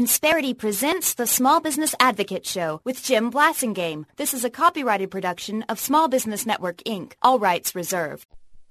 Insperity presents the Small Business Advocate Show with Jim Blasingame. This is a copyrighted production of Small Business Network, Inc., all rights reserved.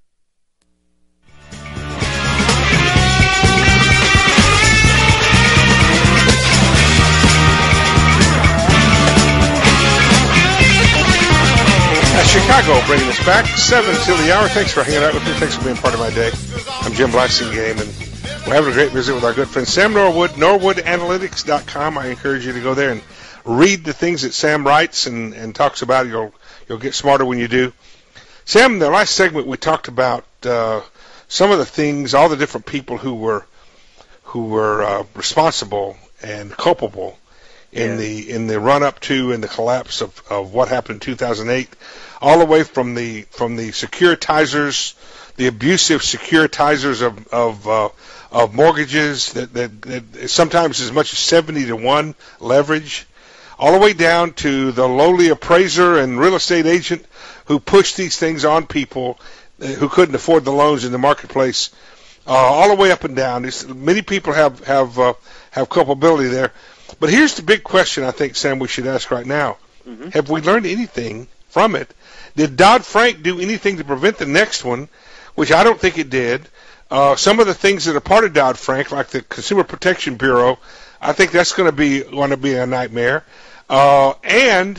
Chicago bringing us back, 7 till the hour. Thanks for hanging out with me. Thanks for being part of my day. I'm Jim Blasingame, and we're having a great visit with our good friend Sam Norwood, norwoodanalytics.com. I encourage you to go there and read the things that Sam writes and talks about. You'll get smarter when you do. Sam, in the last segment we talked about some of the things, all the different people who were responsible and culpable in the run up to and the collapse of what happened in 2008, all the way from the securitizers, the abusive securitizers of mortgages that sometimes as much as 70-1 leverage, all the way down to the lowly appraiser and real estate agent who pushed these things on people who couldn't afford the loans in the marketplace, all the way up and down. Many people have culpability there. But here's the big question I think, Sam, we should ask right now. Mm-hmm. Have we learned anything from it? Did Dodd-Frank do anything to prevent the next one, which I don't think it did? Some of the things that are part of Dodd-Frank, like the Consumer Protection Bureau, I think that's going to be a nightmare. And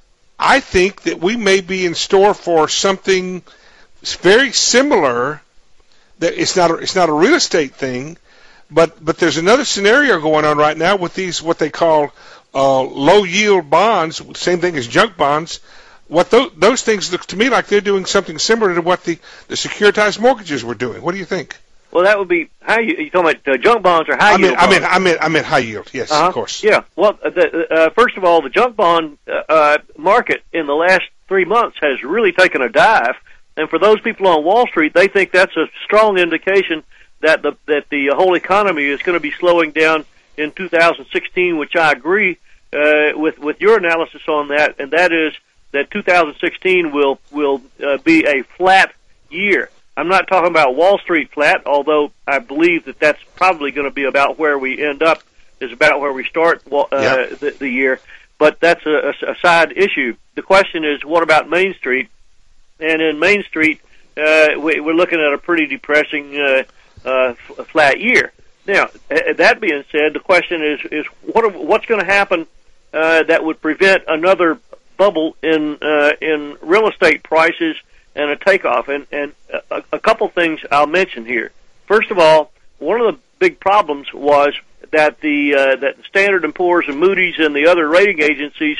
I think that we may be in store for something very similar. That it's not a real estate thing. But there's another scenario going on right now with these what they call low yield bonds, same thing as junk bonds. What those things look to me like they're doing something similar to what the securitized mortgages were doing. What do you think? Well, that would be high. You talking about junk bonds or high yield? I meant high yield. Yes, of course. Yeah. Well, first of all, the junk bond market in the last 3 months has really taken a dive, and for those people on Wall Street, they think that's a strong indication that the whole economy is going to be slowing down in 2016, which I agree with your analysis on that, and that is that 2016 will be a flat year. I'm not talking about Wall Street flat, although I believe that that's probably going to be about where we end up, is about where we start the year. But that's a side issue. The question is, what about Main Street? And in Main Street, we're looking at a pretty depressing a flat year. Now, that being said, the question is what's going to happen that would prevent another bubble in real estate prices and a takeoff? And a couple things I'll mention here. First of all, one of the big problems was that that Standard & Poor's and Moody's and the other rating agencies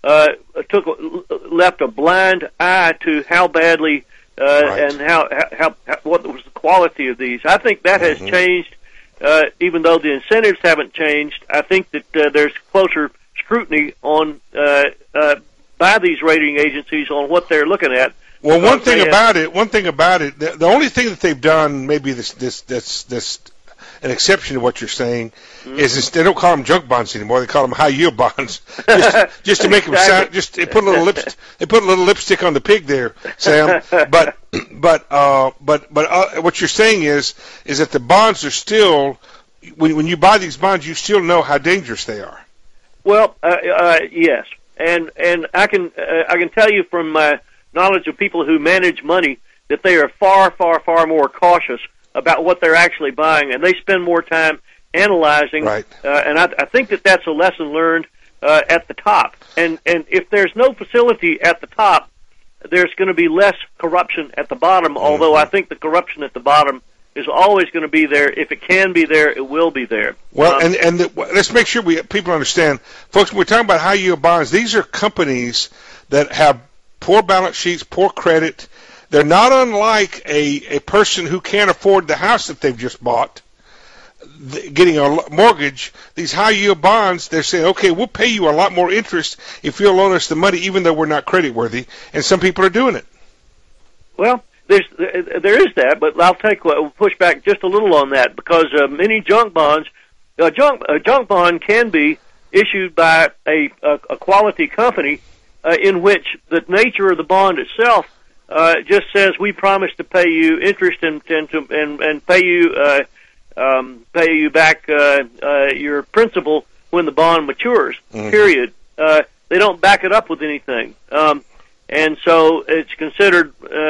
left a blind eye to how badly and how what was the quality of these. I think that has changed, even though the incentives haven't changed. I think that there's closer scrutiny on by these rating agencies on what they're looking at. Well, one thing about it, the only thing that they've done, maybe this an exception to what you're saying, is they don't call them junk bonds anymore. They call them high yield bonds, just to make them sound. Just they put a little lipstick on the pig there, Sam. But what you're saying is that the bonds are still, when you buy these bonds, you still know how dangerous they are. Well, yes, and I can tell you from my knowledge of people who manage money that they are far more cautious about what they're actually buying, and they spend more time analyzing. Right. And I think that's a lesson learned at the top. And if there's no facility at the top, there's going to be less corruption at the bottom, although I think the corruption at the bottom is always going to be there. If it can be there, it will be there. Well, let's make sure people understand. Folks, when we're talking about high yield bonds, these are companies that have poor balance sheets, poor credit. They're not unlike a person who can't afford the house that they've just bought, getting a mortgage. These high-yield bonds, they're saying, okay, we'll pay you a lot more interest if you'll loan us the money, even though we're not creditworthy, and some people are doing it. Well, there is that, but I'll push back just a little on that, because many junk bonds, a junk bond can be issued by a quality company in which the nature of the bond itself just says we promise to pay you interest and pay you back your principal when the bond matures. Period. They don't back it up with anything, and so it's considered.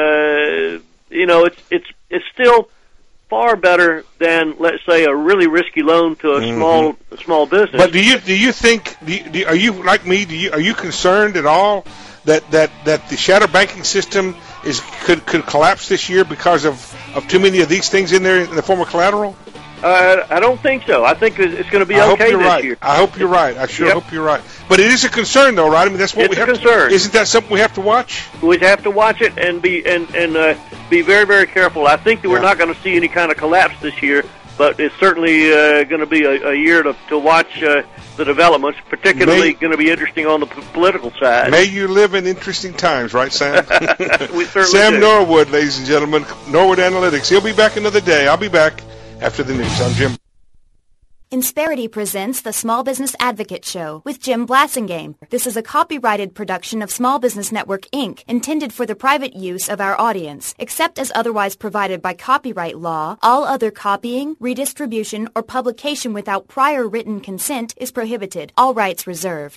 It's still far better than, let's say, a really risky loan to a small business. But do you think? Are you like me? Are you concerned at all that the shadow banking system could collapse this year because of too many of these things in there in the form of collateral? I don't think so. I think it's going to be okay this year. I hope you're right. I sure hope you're right. But it is a concern, though, right? I mean, that's what we have. It's a concern. Isn't that something we have to watch? We have to watch it and be very, very careful. I think that we're not going to see any kind of collapse this year, but it's certainly going to be a year to watch the developments. Particularly going to be interesting on the political side. May you live in interesting times, right, Sam? We certainly Sam do. Norwood, ladies and gentlemen, Norwood Analytics. He'll be back another day. I'll be back after the news. I'm Jim. Insperity presents the Small Business Advocate Show with Jim Blasingame. This is a copyrighted production of Small Business Network, Inc., intended for the private use of our audience. Except as otherwise provided by copyright law, all other copying, redistribution, or publication without prior written consent is prohibited. All rights reserved.